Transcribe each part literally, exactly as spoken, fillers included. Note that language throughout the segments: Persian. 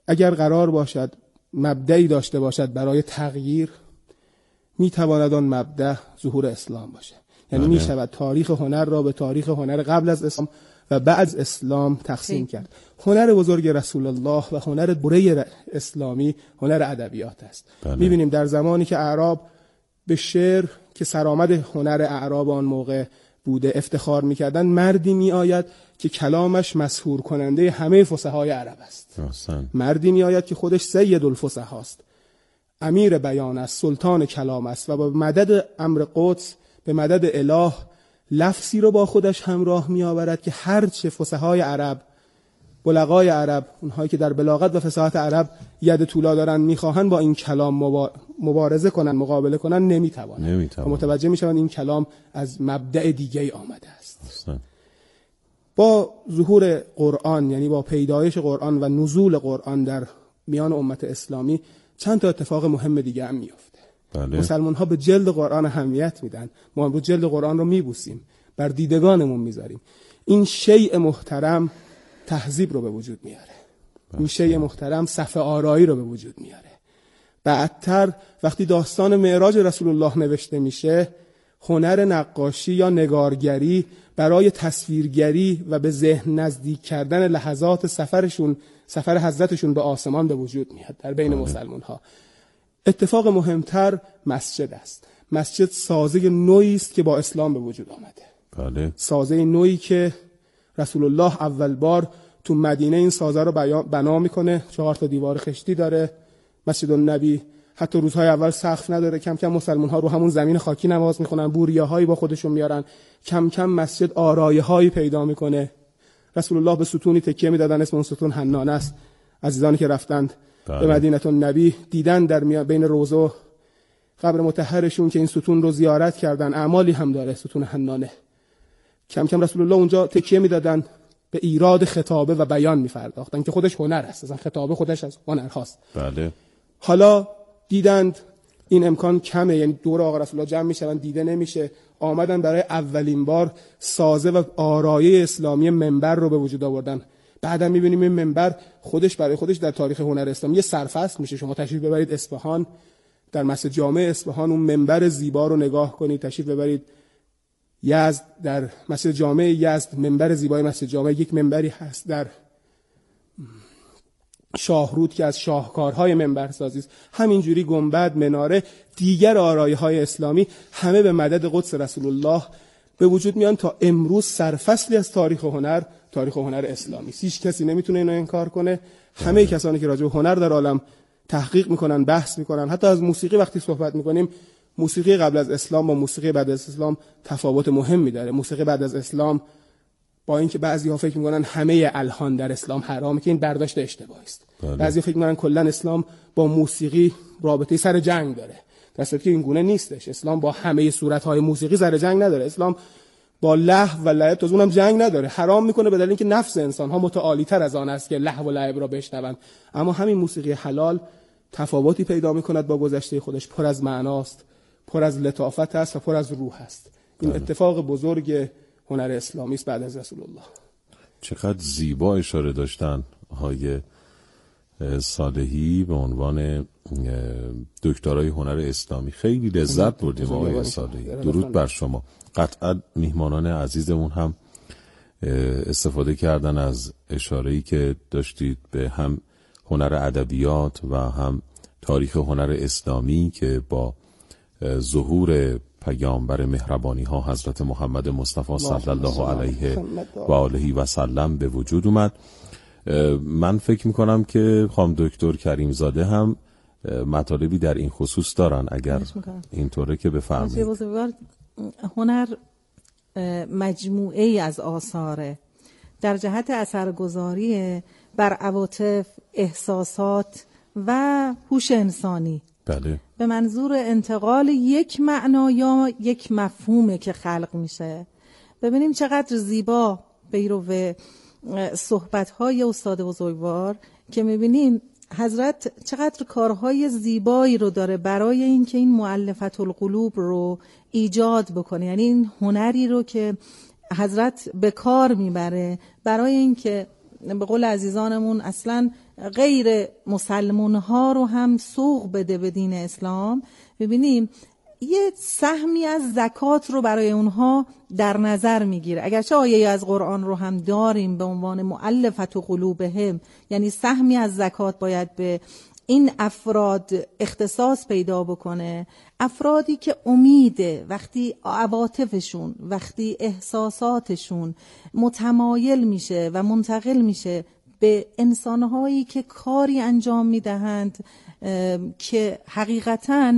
اگر قرار باشد مبدأی داشته باشد برای تغییر، میتواند آن مبدأ ظهور اسلام باشه. یعنی می شود تاریخ هنر را به تاریخ هنر قبل از اسلام و بعد از اسلام تقسیم کرد. هنر بزرگ رسول الله و هنر دوره اسلامی هنر ادبیات است. می‌بینیم در زمانی که اعراب به شعر که سرآمد هنر اعراب آن موقع بوده افتخار می‌کردند، مردی می‌آید که کلامش مسحور کننده همه فصحای عرب است. آسان. مردی می‌آید که خودش سید الفصحا است، امیر بیان است، سلطان کلام است و با مدد امر قدس، به مدد اله، لفظی رو با خودش همراه می آورد که هر چه فصحای عرب، بلغای عرب، اونهایی که در بلاغت و فصاحت عرب ید طولا دارن میخواهن با این کلام مبارزه کنن، مقابله کنن، نمیتوانن. نمیتوانن. متوجه میشن این کلام از مبدأ دیگه ای آمده است. اصلا. با ظهور قرآن، یعنی با پیدایش قرآن و نزول قرآن در میان امت اسلامی، چند تا اتفاق مهم دیگه هم میفته. بله. مسلمان ها به جلد قرآن اهمیت میدن. ما امروز جلد قرآن رو میبوسیم، بر دیدگانمون میذاریم. این شیء محترم تهذیب رو به وجود میاره. بله. این شیء محترم صفه آرایی رو به وجود میاره. بعدتر وقتی داستان معراج رسول الله نوشته میشه، هنر نقاشی یا نگارگری برای تصویرگری و به ذهن نزدیک کردن لحظات سفرشون، سفر حضرتشون به آسمان به وجود میاد در بین مسلمان ها. اتفاق مهمتر مسجد است. مسجد سازه نوعی است که با اسلام به وجود آمده. بله. سازه نوعی که رسول الله اول بار تو مدینه این سازه رو بنا میکنه. چهار تا دیوار خشتی داره مسجد النبی. حتی روزهای اول سقف نداره. کم کم مسلمان ها رو همون زمین خاکی نماز میخونن، بوریه‌هایی با خودشون میارن. کم کم مسجد آرایه‌هایی پیدا میکنه. رسول الله به ستونی تکیه میدادن، اسم اون ستون حنان است. عزیزانی که رفتند بله. به مدینه النبی دیدن در بین روضه و قبر مطهرشون که این ستون رو زیارت کردن. اعمالی هم داره ستون حنانه. کم کم رسول الله اونجا تکیه میدادن، به ایراد خطابه و بیان می‌پرداختن که خودش هنر است. اصلا خطابه خودش از هنر هاست. بله. حالا دیدند این امکان کمه، یعنی دور آقا رسول الله جمع میشن، دیده نمیشه. آمدن برای اولین بار سازه و آرایه اسلامی منبر رو به وجود آوردن. بعدا می‌بینیم این منبر خودش برای خودش در تاریخ هنر اسلامی یه سرفصل میشه. شما تشریف ببرید اصفهان، در مسجد جامع اصفهان اون منبر زیبا رو نگاه کنید. تشریف ببرید یزد، در مسجد جامع یزد منبر زیبای مسجد جامع یک منبری هست. در شاهرود که از شاهکارهای منبرسازی است، همینجوری گنبد، مناره، دیگر آرایه‌های اسلامی همه به مدد قدس رسول الله به وجود میان تا امروز سرفصلی از تاریخ هنر، تاریخ هنر اسلامی. هیچ کسی نمیتونه اینو انکار کنه. همه کسانی که راجع به هنر در عالم تحقیق میکنن، بحث میکنن، حتی از موسیقی وقتی صحبت میکنیم، موسیقی قبل از اسلام با موسیقی بعد از اسلام تفاوت مهمی داره. موسیقی بعد از اسلام، با اینکه بعضی‌ها فکر میکنن همه الحان در اسلام حرامه، که این برداشت اشتباهی است. بعضی‌ها فکر میکنن کلا اسلام با موسیقی رابطه سر جنگ داره، در صورتی که این گونه نیستش. اسلام با همه صورت‌های موسیقی سر جنگ نداره. اسلام با لهو و لعب، تا اونم جنگ نداره، حرام میکنه به دلیل اینکه نفس انسان‌ها متعالی‌تر از آن است که لهو و لعب را بشنوند. اما همین موسیقی حلال تفاوتی پیدا میکند با گذشته خودش، پر از معناست، پر از لطافت است و پر از روح است. این اتفاق بزرگ هنر اسلامی است بعد از رسول الله. چقدر زیبا اشاره داشتن های صالحی به عنوان دکترای هنر اسلامی. خیلی لذت بردیم آقای صالحی. درود بر شما. قطعا میهمانان عزیزمون هم استفاده کردن از اشاره‌ای که داشتید به هم هنر ادبیات و هم تاریخ هنر اسلامی که با ظهور پیامبر مهربانی ها حضرت محمد مصطفی صلی الله علیه و آله و سلم به وجود اومد. من فکر میکنم که خانم دکتر کریم زاده هم مطالبی در این خصوص دارن، اگر اینطوره که بفرمایید. هنر مجموعه ای از آثاره در جهت اثرگذاری بر عواطف، احساسات و هوش انسانی. بله. به منظور انتقال یک معنا یا یک مفهومه که خلق میشه. ببینیم چقدر زیبا پیرو صحبت‌های استاد بزرگوار که میبینیم حضرت چقدر کارهای زیبایی رو داره برای اینکه این مؤلفت القلوب رو ایجاد بکنه. یعنی این هنری رو که حضرت به کار میبره برای اینکه به قول عزیزانمون اصلا غیر مسلمان ها رو هم سوق بده به دین اسلام، ببینیم یه سهمی از زکات رو برای اونها در نظر میگیره. اگرچه آیه از قرآن رو هم داریم به عنوان مؤلفة قلوبهم، یعنی سهمی از زکات باید به این افراد اختصاص پیدا بکنه، افرادی که امیده، وقتی عواطفشون، وقتی احساساتشون متمایل میشه و منتقل میشه به انسانهایی که کاری انجام میدهند که حقیقتاً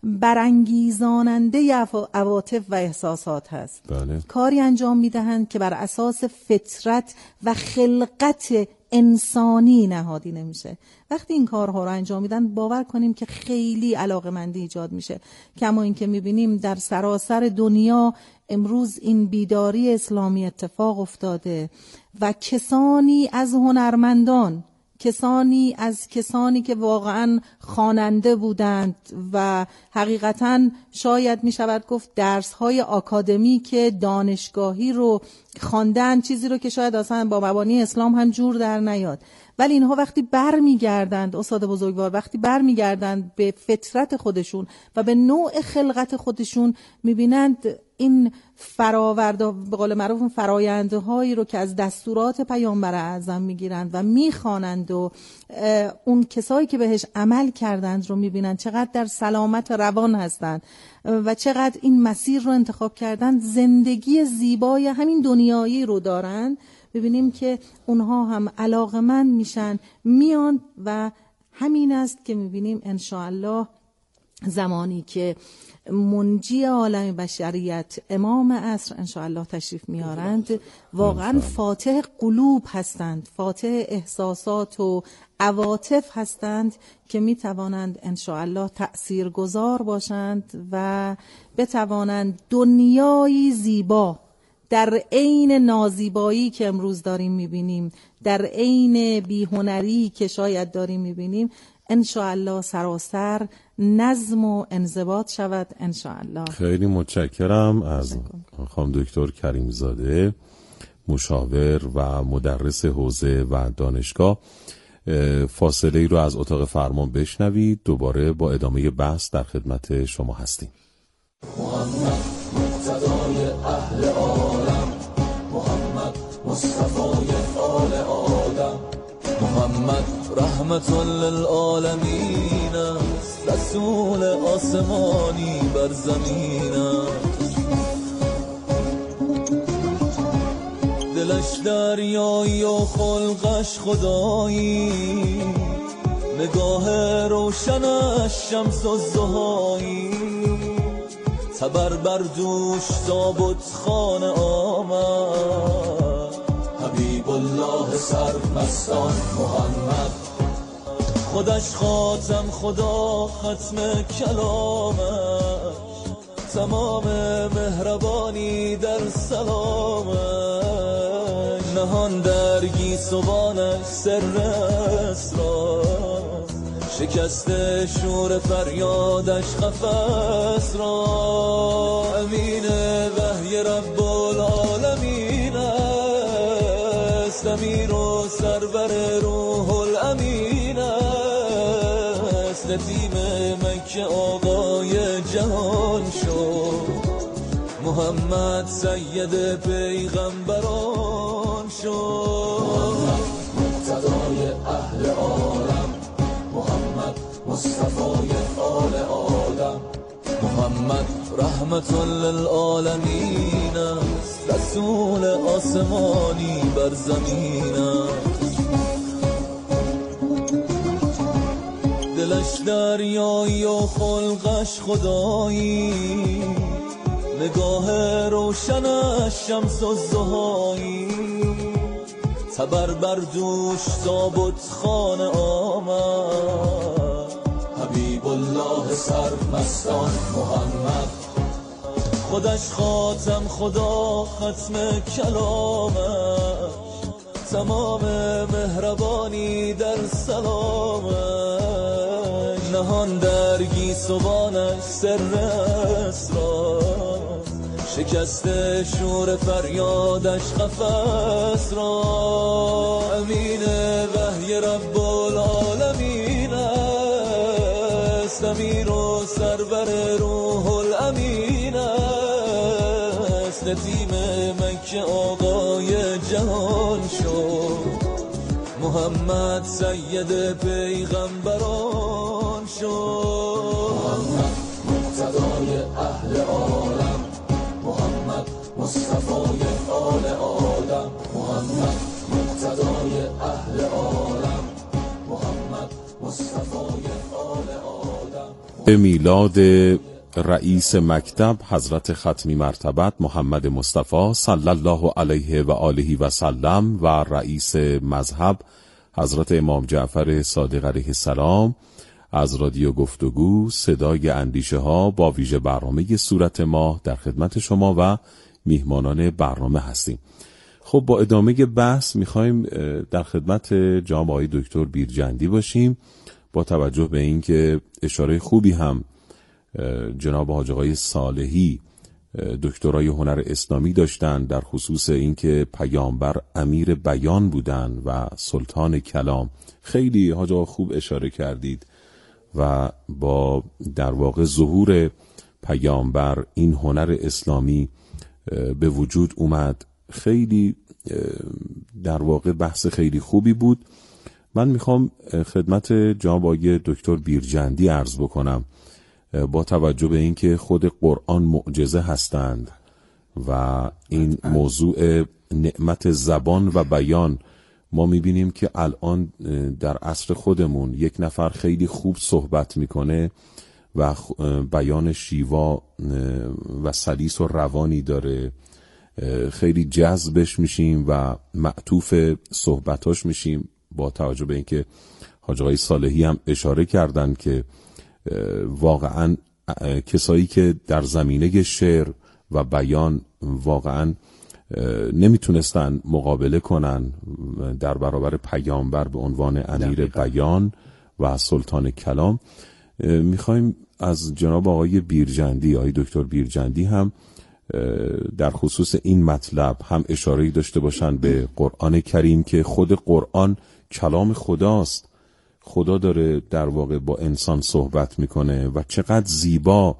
برانگیزاننده عواطف و احساسات هست. بله. کاری انجام میدهند که بر اساس فطرت و خلقت انسانی نهادی نمیشه. وقتی این کارها رو انجام میدن باور کنیم که خیلی علاقه‌مندی ایجاد میشه. کما اینکه میبینیم در سراسر دنیا امروز این بیداری اسلامی اتفاق افتاده و کسانی از هنرمندان، کسانی از کسانی که واقعا خواننده بودند و حقیقتا شاید می شود گفت درس‌های آکادمیک دانشگاهی رو خواندن، چیزی رو که شاید اصلا با مبانی اسلام هم جور در نیاد، ولی اینها وقتی برمیگردند، استاد بزرگوار، وقتی برمیگردند به فطرت خودشون و به نوع خلقت خودشون، میبینند این فراورده به قول معروف فرایندهایی رو که از دستورات پیامبر اعظم میگیرند و میخوانند و اون کسایی که بهش عمل کردند رو میبینند چقدر در سلامت روان هستند و چقدر این مسیر رو انتخاب کردند، زندگی زیبای همین دنیایی رو دارند. ببینیم که اونها هم علاقمند میشن، میان و همین است که میبینیم انشاءالله زمانی که منجی عالم بشریت امام عصر انشاءالله تشریف میارند، واقعا فاتح قلوب هستند، فاتح احساسات و عواطف هستند که میتوانند انشاءالله تأثیرگذار باشند و بتوانند دنیایی زیبا در عین نازیبایی که امروز داریم میبینیم، در عین بیهنری که شاید داریم میبینیم، انشاءالله سراسر نظم و انضباط شود انشاءالله. خیلی متشکرم از خانم دکتر کریمزاده، مشاور و مدرس حوزه و دانشگاه. فاصله ای رو از اتاق فرمان بشنوید، دوباره با ادامه بحث در خدمت شما هستیم. محمد مقتدای اهل عالم، محمد مصطفای آل آدم، محمد رحمت للعالمین است، رسول آسمانی بر زمین است. دلش دریایی و خلقش خدایی، نگاه روشنش شمس الضحایی، تبر بر دوش تابوت خانه آمد، حبیب الله سرمستان محمد، خودش خاتم خدا ختم کلامش، تمام مهربانی در سلامش، نهان در گیسوانش سر اسرار، شکست شور فریادش قفس را، امین وحی رب العالمین است، امیر و سرور روح الامین است، ندیم مکه آقای جهان شد، محمد سید پیغمبران شد. محمد مقتدای اهل عالم، محمد مصطفای آل آدم، محمد رحمت للعالمین است، رسول آسمانی بر زمین است. دلش دریایی و خلقش خدایی، نگاه روشنش شمس الضحایی، تبر بر دوش تابوت خانه آمد، حبیب الله سرمستان محمد، خودش خاتم خدا ختم کلامش، تمام مهربانی در سلامش، نهان در گیسوانش سر اسرار، شکسته شور فریادش قفس را. امین وحی رب العالمین است، امیر و سرور روح الامین است. نتیم مکه آقای جهان شد، محمد سید پیغمبران شد. محمد مقتدای اهل عالم، محمد مصطفای آل آدم. محمد مقتدای اهل عالم، محمد مصطفای آل آدم. به میلاد رئیس مکتب حضرت ختمی مرتبت محمد مصطفی صلی الله علیه و آله و سلم و رئیس مذهب حضرت امام جعفر صادق علیه السلام از رادیو گفتگو صدای اندیشه ها با ویژه برنامه صورت ماه در خدمت شما و میهمانان برنامه هستیم. خب با ادامه بحث میخوایم در خدمت جناب آقای دکتر بیرجندی باشیم، با توجه به اینکه اشاره خوبی هم جناب حاج آقای صالحی دکترای هنر اسلامی داشتن در خصوص اینکه پیامبر امیر بیان بودن و سلطان کلام. خیلی حاج آقا خوب اشاره کردید و با در واقع ظهور پیامبر این هنر اسلامی به وجود اومد. خیلی در واقع بحث خیلی خوبی بود. من میخوام خدمت جناب آقای دکتر بیرجندی عرض بکنم با توجه به اینکه خود قرآن معجزه هستند و این موضوع نعمت زبان و بیان، ما میبینیم که الان در عصر خودمون یک نفر خیلی خوب صحبت میکنه و بیان شیوا و سلیس و روانی داره، خیلی جذبش میشیم و معطوف صحبتاش میشیم. با توجه به اینکه حاج آقای صالحی هم اشاره کردن که واقعا کسایی که در زمینه شعر و بیان واقعا نمیتونستن مقابله کنن در برابر پیامبر به عنوان امیر بیان و سلطان کلام، میخوایم از جناب آقای بیرجندی، آقای دکتر بیرجندی هم در خصوص این مطلب هم اشاره‌ای داشته باشن به قرآن کریم که خود قرآن کلام خداست. خدا داره در واقع با انسان صحبت میکنه و چقدر زیبا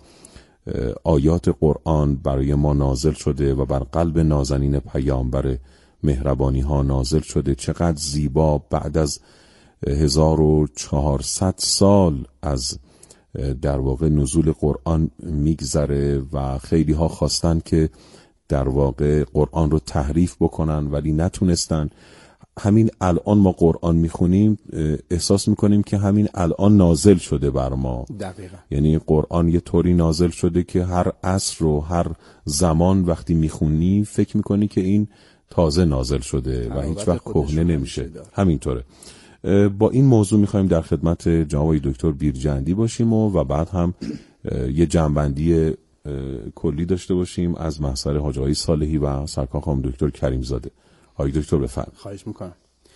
آیات قرآن برای ما نازل شده و بر قلب نازنین پیامبر مهربانی ها نازل شده. چقدر زیبا بعد از هزار و چهارصد سال از در واقع نزول قرآن میگذره و خیلی ها خواستن که در واقع قرآن رو تحریف بکنن ولی نتونستن. همین الان ما قرآن میخونیم احساس میکنیم که همین الان نازل شده بر ما. دقیقا. یعنی قرآن یه طوری نازل شده که هر عصر و هر زمان وقتی میخونی فکر میکنی که این تازه نازل شده و هیچ وقت کهنه نمیشه. همینطوره. با این موضوع میخوایم در خدمت جناب دکتر بیرجندی باشیم و, و بعد هم یه جنبندی کلی داشته باشیم از محضر حاج آقای صالحی و سرکار خانم دکتر کریم زاده. آقای دکتر بفرمایید. خواهش میکنم.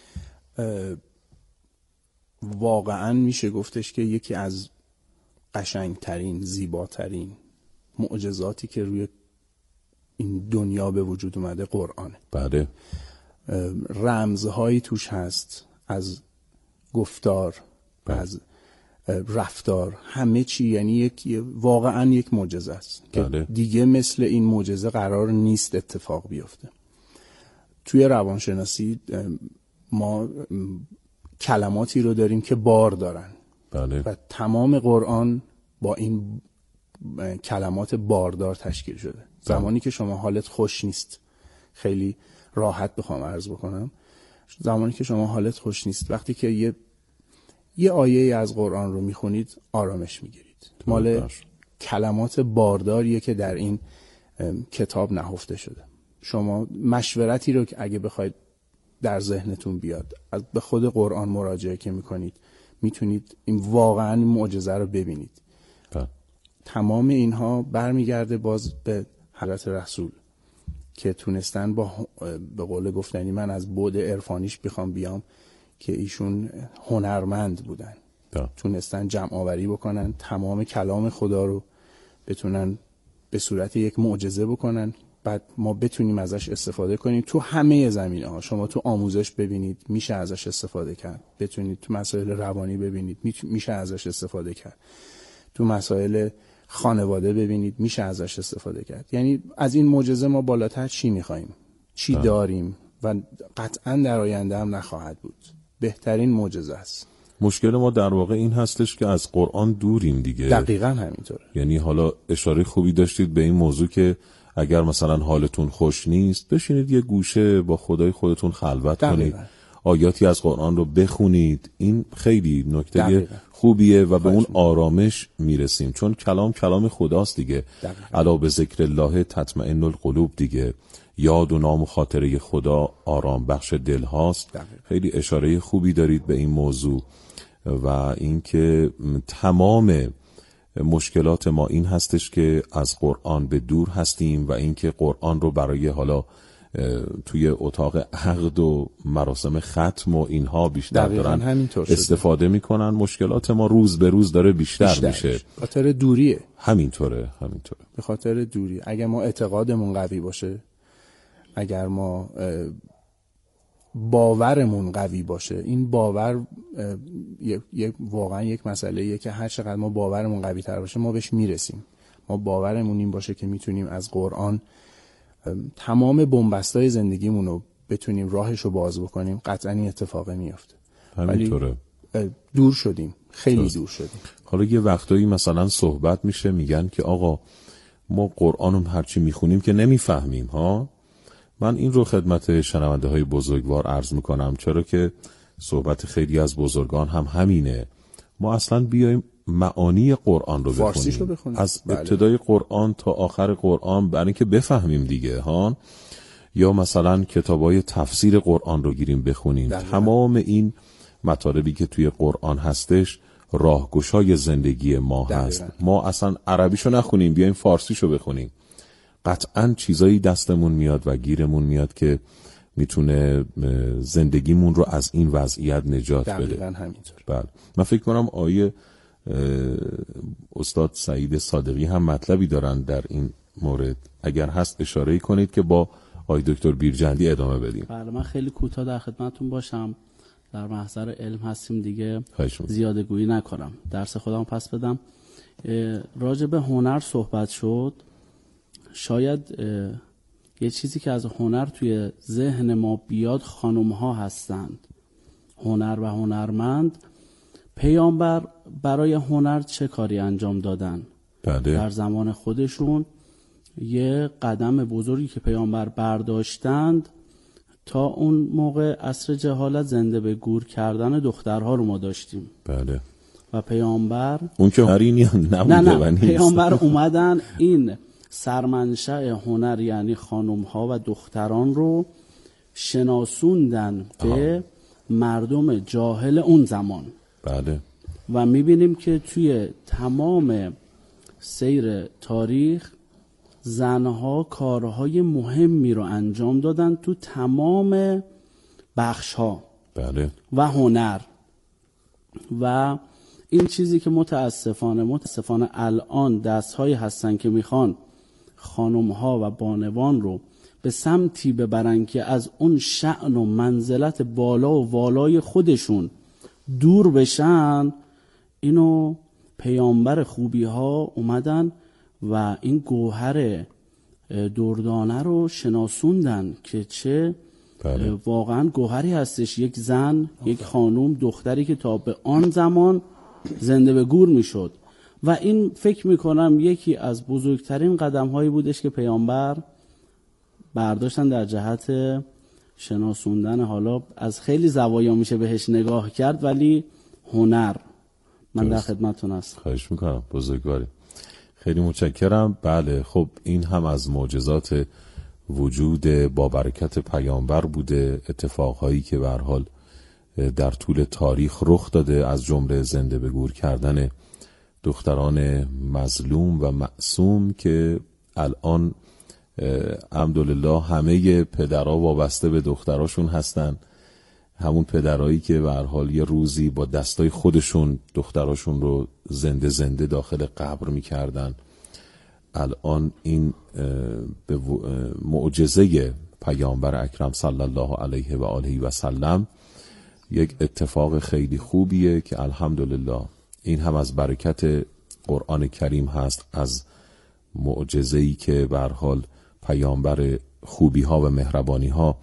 واقعا میشه گفتش که یکی از قشنگترین، زیباترین معجزاتی که روی این دنیا به وجود اومده قرآنه. بله. رمزهایی توش هست، از گفتار، بله. از رفتار، همه چی. یعنی یک واقعا یک معجزه است. بله. که دیگه مثل این معجزه قرار نیست اتفاق بیفته. توی روانشناسی ما کلماتی رو داریم که بار دارن. بله. و تمام قرآن با این کلمات باردار تشکیل شده. بله. زمانی که شما حالت خوش نیست، خیلی راحت بخوام عرض بکنم، زمانی که شما حالت خوش نیست، وقتی که یه یه آیه از قرآن رو میخونید آرامش میگیرید. مال کلمات بارداریه که در این کتاب نهفته شده. شما مشورتی رو که اگه بخواید در ذهنتون بیاد از به خود قرآن مراجعه که میکنید، میتونید این واقعا معجزه رو ببینید. بله. تمام اینها برمیگرده باز به حضرت رسول که تونستن با به قول گفتنی من از بعد عرفانیش بخوام بیام که ایشون هنرمند بودن. بله. تونستن جمع آوری بکنن، تمام کلام خدا رو بتونن به صورت یک معجزه بکنن، بعد ما بتونیم ازش استفاده کنیم تو همه زمینه ها. شما تو آموزش ببینید میشه ازش استفاده کرد، بتونید تو مسائل روانی ببینید میشه ازش استفاده کرد، تو مسائل خانواده ببینید میشه ازش استفاده کرد. یعنی از این معجزه ما بالاتر چی میخوایم، چی ده. داریم و قطعا در آینده هم نخواهد بود. بهترین معجزه است. مشکل ما در واقع این هستش که از قرآن دوریم دیگه. دقیقاً همینطوره. یعنی حالا اشاره خوبی داشتید به این موضوع که اگر مثلا حالتون خوش نیست بشینید یه گوشه با خدای خودتون خلوت کنید، آیاتی از قرآن رو بخونید. این خیلی نکته دقیقا. خوبیه و به اون آرامش میرسیم، چون کلام کلام خداست دیگه. الا به ذکر الله تطمئن القلوب دیگه. یاد و نام و خاطره خدا آرام بخش دل هاست. دقیقا. خیلی اشاره خوبی دارید به این موضوع و اینکه تمام مشکلات ما این هستش که از قرآن به دور هستیم و اینکه قرآن رو برای حالا توی اتاق عقد و مراسم ختم و اینها بیشتر دارن استفاده میکنن. مشکلات ما روز به روز داره بیشتر, بیشتر میشه. به خاطر دوریه. همینطوره همینطوره به خاطر دوری. اگر ما اعتقادمون قوی باشه، اگر ما باورمون قوی باشه، این باور یک واقعا یک مسئله‌ایه که هر چقدر ما باورمون قوی تر باشه ما بهش میرسیم. ما باورمون این باشه که میتونیم از قرآن تمام بن‌بستای زندگیمون رو بتونیم راهش رو باز بکنیم، قطعا این اتفاق میفته. همینطوره. دور شدیم، خیلی درست. دور شدیم. حالا یه وقتایی مثلا صحبت میشه میگن که آقا ما قرآن رو هرچی میخونیم که نمیفهمیم ها. من این رو خدمت شنونده های بزرگوار عرض میکنم، چرا که صحبت خیلی از بزرگان هم همینه. ما اصلا بیایم معانی قرآن رو بخونیم، بخونیم. از بله. ابتدای قرآن تا آخر قرآن، برای اینکه بفهمیم دیگه ها. یا مثلا کتابای تفسیر قرآن رو گیریم بخونیم. دقیقا. تمام این مطالبی که توی قرآن هستش راهگشای زندگی ما دقیقا. هست. ما اصلا عربیشو نخونیم بیایم فارسیشو بخونیم، قطعاً چیزایی دستمون میاد و گیرمون میاد که میتونه زندگیمون رو از این وضعیت نجات بده. دقیقاً همینطور. بله. من فکر کنم آیه استاد سعید صادقی هم مطلبی دارن در این مورد، اگر هست اشاره‌ای کنید که با آقای دکتر بیرجندی ادامه بدیم. بله، من خیلی کوتاه در خدمتتون باشم. در محضر علم هستیم دیگه، زیاده گویی نکنم، درس خودم پس بدم. راجع به هنر صحبت شد. شاید یه چیزی که از هنر توی ذهن ما بیاد خانم ها هستند. هنر و هنرمند. پیامبر برای هنر چه کاری انجام دادن؟ بله. در زمان خودشون یه قدم بزرگی که پیامبر برداشتند، تا اون موقع عصر جهالت زنده به گور کردن دخترها رو ما داشتیم. بله. و پیامبر اون که هنری نبوده. نه نه پیامبر اومدن این سرمنشأ هنر یعنی خانم ها و دختران رو شناسوندن به آه. مردم جاهل اون زمان. بله. و میبینیم که توی تمام سیر تاریخ زنها کارهای مهمی رو انجام دادن تو تمام بخش ها. بله. و هنر. و این چیزی که متاسفانه متاسفانه الان دستهایی هستن که میخوان خانم ها و بانوان رو به سمتی ببرن که از اون شأن و منزلت بالا و والای خودشون دور بشن. اینو پیامبر خوبی ها اومدن و این گوهر دردانه رو شناسوندن که چه بله. واقعا گوهری هستش. یک زن، یک خانم، دختری که تا به آن زمان زنده به گور میشد. و این فکر میکنم یکی از بزرگترین قدم هایی بودش که پیامبر برداشتن در جهت شناسوندن. حالا از خیلی زوایا میشه بهش نگاه کرد، ولی هنر. من در خدمتتون هستم. خواهش میکنم، بزرگواری. خیلی متشکرم. بله، خب این هم از معجزات وجود با برکت پیامبر بوده، اتفاقهایی که به هر حال در طول تاریخ رخ داده، از جمله زنده به گور کردن دختران مظلوم و معصوم که الان الحمدلله همه پدرها وابسته به دختراشون هستن. همون پدرایی که به هر حال یه روزی با دستای خودشون دختراشون رو زنده زنده داخل قبر میکردن. الان این به معجزه پیامبر اکرم صلی الله علیه و آله و سلم یک اتفاق خیلی خوبیه که الحمدلله این هم از برکت قرآن کریم هست، از معجزه‌ای که به هر حال پیامبر خوبی ها و مهربانی ها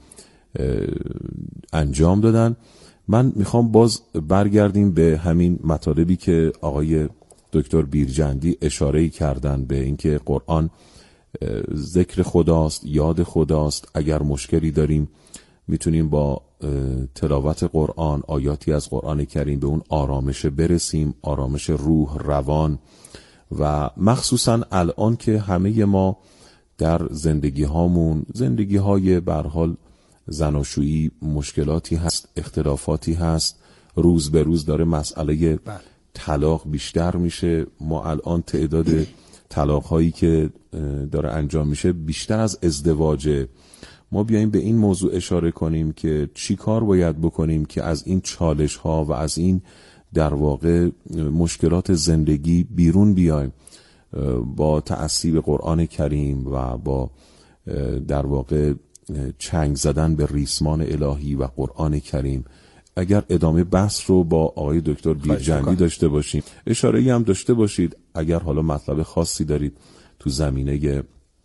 انجام دادن. من میخوام باز برگردیم به همین مطالبی که آقای دکتر بیرجندی اشاره کردن به اینکه قرآن ذکر خداست، یاد خداست. اگر مشکلی داریم میتونیم با تلاوت قرآن، آیاتی از قرآن کریم به اون آرامش برسیم، آرامش روح، روان. و مخصوصا الان که همه ما در زندگی هامون زندگی های به هر حال زناشویی مشکلاتی هست، اختلافاتی هست، روز به روز داره مسئله طلاق بیشتر میشه. ما الان تعداد طلاق هایی که داره انجام میشه بیشتر از ازدواجه. ما بیاییم به این موضوع اشاره کنیم که چی کار باید بکنیم که از این چالش ها و از این در واقع مشکلات زندگی بیرون بیایم با تعصیب قرآن کریم و با در واقع چنگ زدن به ریسمان الهی و قرآن کریم. اگر ادامه بحث رو با آقای دکتر بیرجندی داشته باشیم، اشاره‌ای هم داشته باشید، اگر حالا مطلب خاصی دارید تو زمینه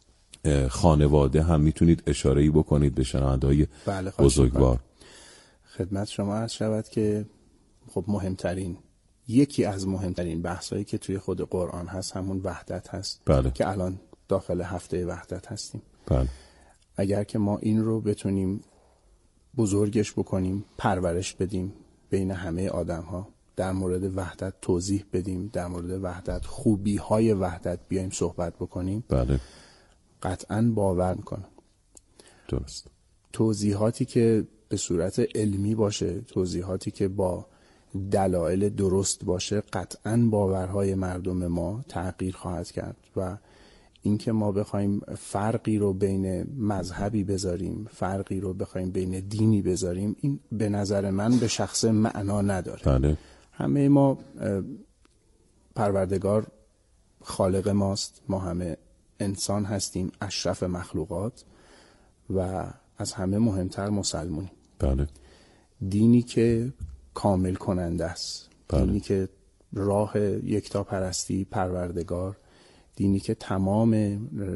خانواده هم میتونید اشاره‌ای بکنید به شنونده‌های بله بزرگوار. خدمت شما عرض شود که خب مهمترین یکی از مهمترین بحثایی که توی خود قرآن هست همون وحدت هست. بله. که الان داخل هفته وحدت هستیم. بله. اگر که ما این رو بتونیم بزرگش بکنیم، پرورش بدیم بین همه آدم ها، در مورد وحدت توضیح بدیم، در مورد وحدت، خوبی های وحدت بیایم صحبت بکنیم، بله، قطعاً باور میکنم. درست. توضیحاتی که به صورت علمی باشه، توضیحاتی که با دلایل درست باشه، قطعاً باورهای مردم ما تغییر خواهد کرد. و اینکه ما بخوایم فرقی رو بین مذهبی بذاریم، فرقی رو بخوایم بین دینی بذاریم، این به نظر من به شخص معنا نداره. بله. همه ما پروردگار خالق ماست، ما همه انسان هستیم، اشرف مخلوقات و از همه مهمتر مسلمونیم. بله. دینی که کامل کننده است، بله. دینی که راه یکتاپرستی، پروردگار، دینی که تمام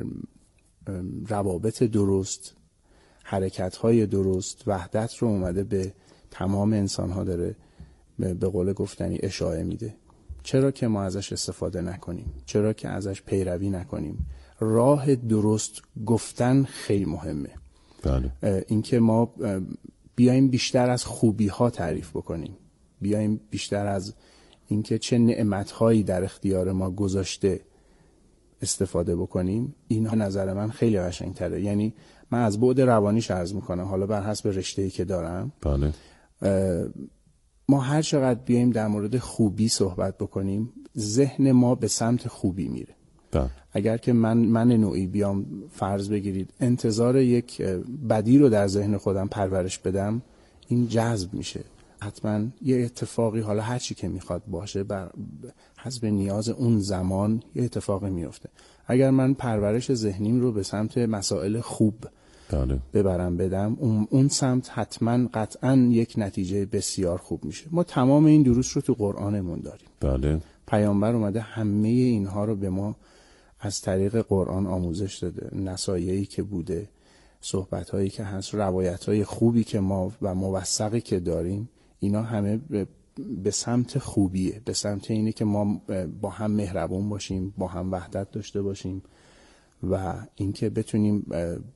روابط درست، حرکت‌های درست، وحدت رو اومده به تمام انسان‌ها داره به قول گفتنی اشاعه میده. چرا که ما ازش استفاده نکنیم؟ چرا که ازش پیروی نکنیم؟ راه درست گفتن خیلی مهمه. بله. اینکه ما بیایم بیشتر از خوبی‌ها تعریف بکنیم، بیایم بیشتر از اینکه چه نعمت‌هایی در اختیار ما گذاشته استفاده بکنیم، این نظر من خیلی قشنگ‌تره. یعنی من از بعد روانیش عرض میکنم، حالا بر حسب رشته‌ای که دارم. بله. ما هر چقدر بیایم در مورد خوبی صحبت بکنیم، ذهن ما به سمت خوبی میره. بله. اگر که من من نوعی بیام فرض بگیرید انتظار یک بدی رو در ذهن خودم پرورش بدم، این جذب میشه. حتما یه اتفاقی، حالا هر چی که میخواد باشه، بر حسب نیاز اون زمان یه اتفاقی میفته. اگر من پرورش ذهنیم رو به سمت مسائل خوب بله. ببرم بدم، اون, اون سمت حتما قطعا یک نتیجه بسیار خوب میشه. ما تمام این دروس رو تو قرآنمون داریم. بله. پیامبر اومده همه اینها رو به ما از طریق قرآن آموزش داده. نصایحی که بوده، صحبت‌هایی که هست، روایت‌های خوبی که ما و موثقی که داریم، اینا همه به, به سمت خوبیه، به سمت اینه که ما با هم مهربون باشیم، با هم وحدت داشته باشیم و اینکه بتونیم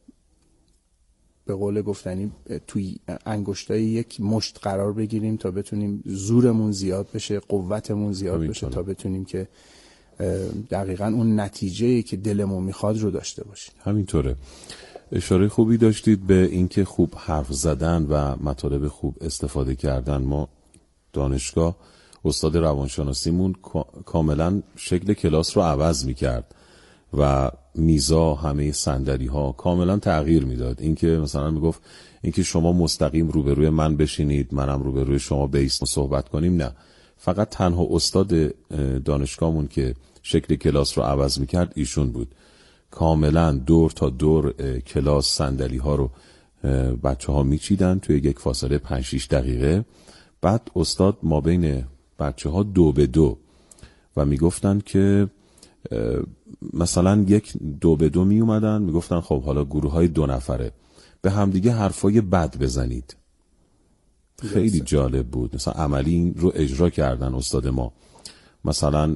به قول گفتنی توی انگشتای یک مشت قرار بگیریم تا بتونیم زورمون زیاد بشه، قوتمون زیاد بشه، تا بتونیم که دقیقاً اون نتیجه‌ای که دلمون میخواد رو داشته باشیم. همینطوره. اشاره خوبی داشتید به اینکه خوب حرف زدن و مطالب خوب استفاده کردن. ما دانشگاه استاد روانشناسیمون کاملا شکل کلاس رو عوض میکرد و میزا، همه صندلی ها کاملا تغییر میداد. اینکه مثلا میگفت اینکه شما مستقیم روبروی من بشینید، منم روبروی شما بیستیم صحبت کنیم، نه، فقط تنها استاد دانشگاهمون که شکل کلاس رو عوض میکرد ایشون بود. کاملا دور تا دور کلاس صندلی ها رو بچه ها میچیدن توی یک فاصله پنج شش دقیقه. بعد استاد ما بین بچه ها دو به دو و میگفتن که مثلا یک دو به دو می اومدن میگفتن خب حالا گروه های دو نفره به همدیگه حرفای بد بزنید. خیلی جالب بود. مثلا عملی این رو اجرا کردن استاد ما. مثلا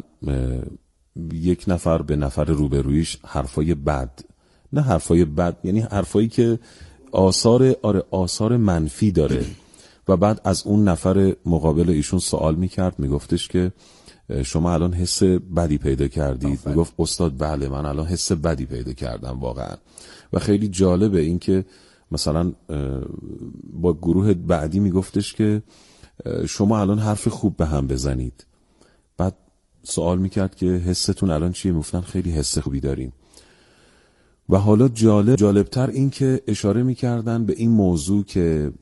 یک نفر به نفر روبرویش حرفای بد، نه حرفای بد یعنی حرفایی که آثار آره آثار منفی داره و بعد از اون نفر مقابل ایشون سوال میکرد، میگفتش که شما الان حس بدی پیدا کردید؟ میگفت استاد بله من الان حس بدی پیدا کردم واقعا. و خیلی جالبه این که مثلا با گروه بعدی میگفتش که شما الان حرف خوب به هم بزنید. بعد سوال میکرد که حستون الان چیه؟ میگفتن خیلی حس خوبی داریم. و حالا جالب جالبتر این که اشاره میکردن به این موضوع که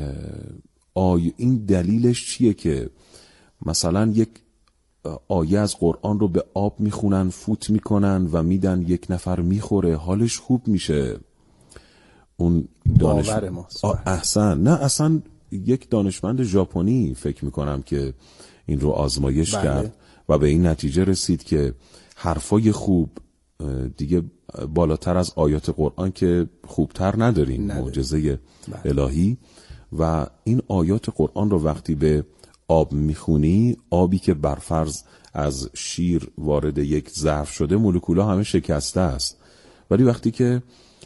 آی این دلیلش چیه که مثلا یک آیه از قرآن رو به آب میخونن، فوت میکنن و میدن یک نفر میخوره حالش خوب میشه. اون دانش احسن نه اصلا یک دانشمند ژاپنی فکر میکنم که این رو آزمایش بله. کرد و به این نتیجه رسید که حرفای خوب دیگه بالاتر از آیات قرآن که خوبتر نداریم، معجزه بله. الهی. و این آیات قرآن رو وقتی به آب میخونی، آبی که برفرض از شیر وارد یک ظرف شده مولکولا همه شکسته است، ولی وقتی که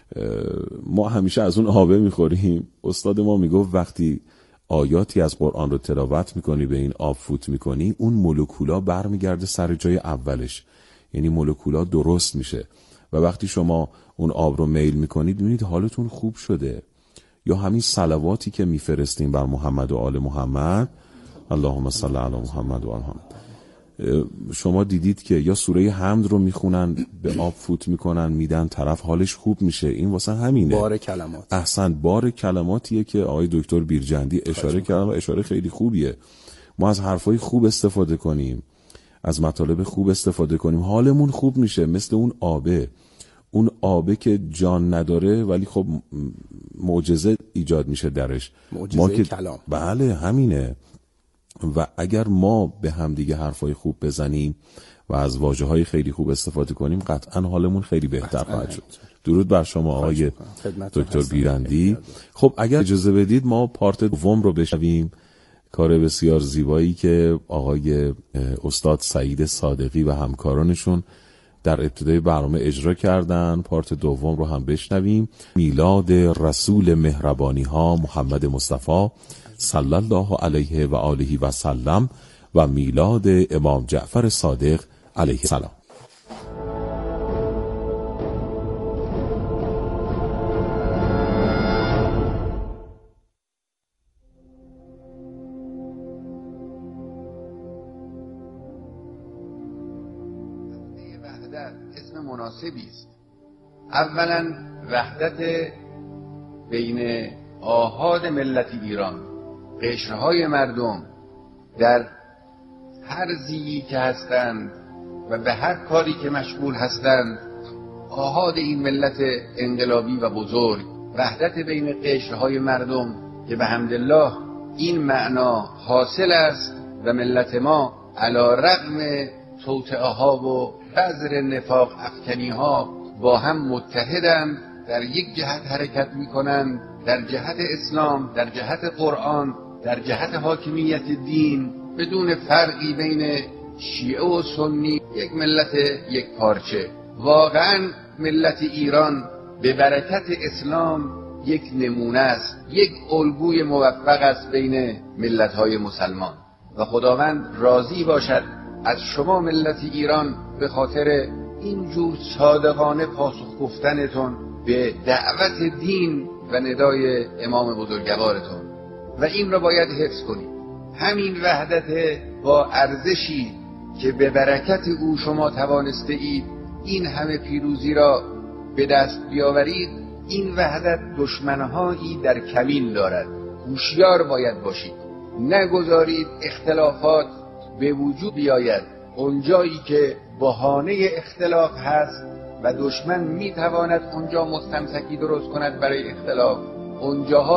ما همیشه از اون آبه میخوریم، استاد ما میگفت وقتی آیاتی از قرآن رو تلاوت میکنی به این آب فوت میکنی، اون مولکولا برمیگرده سر جای اولش، یعنی مولکولا درست میشه و وقتی شما اون آب رو میل میکنید میبینید حالتون خوب شده. یا همین صلواتی که میفرستیم بر محمد و آل محمد، اللهم صل علی محمد و آل محمد، شما دیدید که یا سوره حمد رو میخونن به آب فوت میکنن میدن طرف حالش خوب میشه. این واسه همینه، بار کلمات. احسن، بار کلماتیه که آقای دکتر بیرجندی اشاره کردن و اشاره خیلی خوبیه. ما از حرفای خوب استفاده کنیم، از مطالب خوب استفاده کنیم، حالمون خوب میشه. مثل اون آبه، اون آبه که جان نداره ولی خب معجزه ایجاد میشه درش، معجزه ما که کلام. بله همینه. و اگر ما به هم دیگه حرفای خوب بزنیم و از واژه‌های خیلی خوب استفاده کنیم، قطعا حالمون خیلی بهتر خواهد شد. درود بر شما آقای دکتر بیرندی. خب اگر اجازه بدید ما پارت دوم رو بشنویم، کار بسیار زیبایی که آقای استاد سعید صادقی و همکارانشون در ابتدای برنامه اجرا کردن. پارت دوم رو هم بشنویم. میلاد رسول مهربانی ها محمد مصطفی صلی الله علیه و آله و سلم و میلاد امام جعفر صادق علیه السلام. اسم مناسبی است. اولا وحدت بین آحاد ملت ایران، قشرهای مردم در هر زیی که هستند و به هر کاری که مشغول هستند، آحاد این ملت انقلابی و بزرگ، وحدت بین قشرهای مردم که به حمدالله این معنا حاصل است و ملت ما علی رغم توطئه ها و بذر نفاق افکنی ها با هم متحدند، در یک جهت حرکت می کنند، در جهت اسلام، در جهت قرآن، در جهت حاکمیت دین، بدون فرقی بین شیعه و سنی، یک ملت یک پارچه. واقعا ملت ایران به برکت اسلام یک نمونه است، یک الگوی موفق است بین ملت‌های مسلمان و خداوند راضی باشد از شما ملت ایران به خاطر اینجور صادقانه پاسخ گفتنتون به دعوت دین و ندای امام بزرگوارتون و این را باید حفظ کنید. همین وحدت با ارزشی که به برکت او شما توانسته اید این همه پیروزی را به دست بیاورید. این وحدت دشمنهایی در کمین دارد، هوشیار باید باشید، نگذارید اختلافات به وجود بیاید، اونجایی که بهانه اختلاف هست و دشمن میتواند اونجا مستمسکی درست کند برای اختلاف، اونجاها